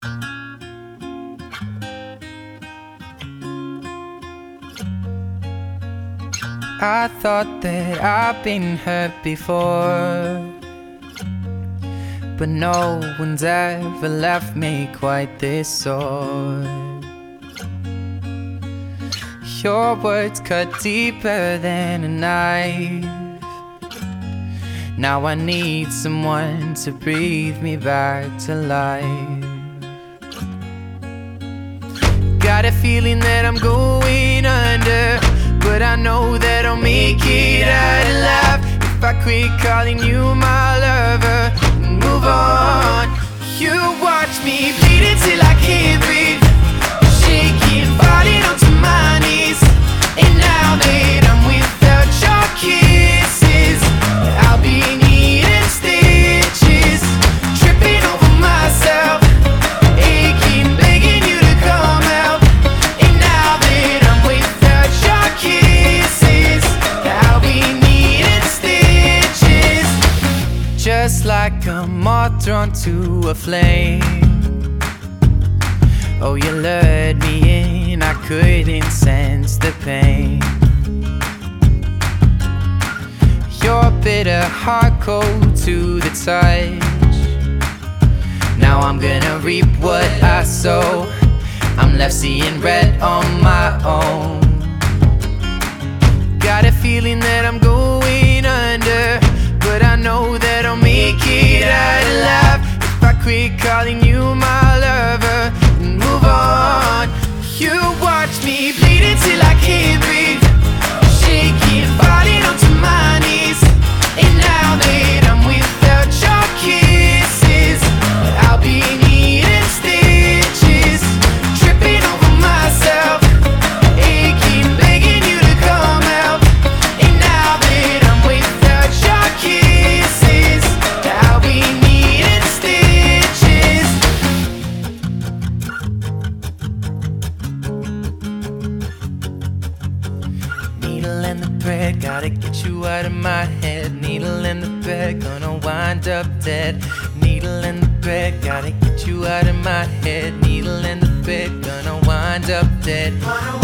I thought that I've been hurt before, but no one's ever left me quite this sore. Your words cut deeper than a knife. Now I need someone to breathe me back to life. Got a feeling that I'm going under, but I know that I'll make it out alive if I quit calling you my lover and move on. You watch me bleed until I can't breathe, shaking, falling onto my knees. And now that I'm without your kisses, I'll be needing stitches, tripping over myself, aching, begging you to come out. And now that I'm without your kisses, I'll be needing stitches, just like a moth drawn to a flame. Oh, you lured me in, I couldn't sense the pain. Your bitter heart cold to the touch. Now I'm gonna reap what I sow. I'm left seeing red on my own. Got a feeling that I'm going under, but I know that I'll make it out alive if I quit calling you my lover and move on. You watch me bleed until I can't breathe, shaking, falling onto my knees. And now that I'm without your kisses, I'll be needing stitches, tripping over myself, aching, begging you to come out. And now that I'm without your kisses, I'll be needing stitches. Needle and the thread, gotta get you out of my head. Needle and the thread, gonna wind up dead. Needle and the thread, gotta get you out of my head. Needle and the thread, gonna wind up dead.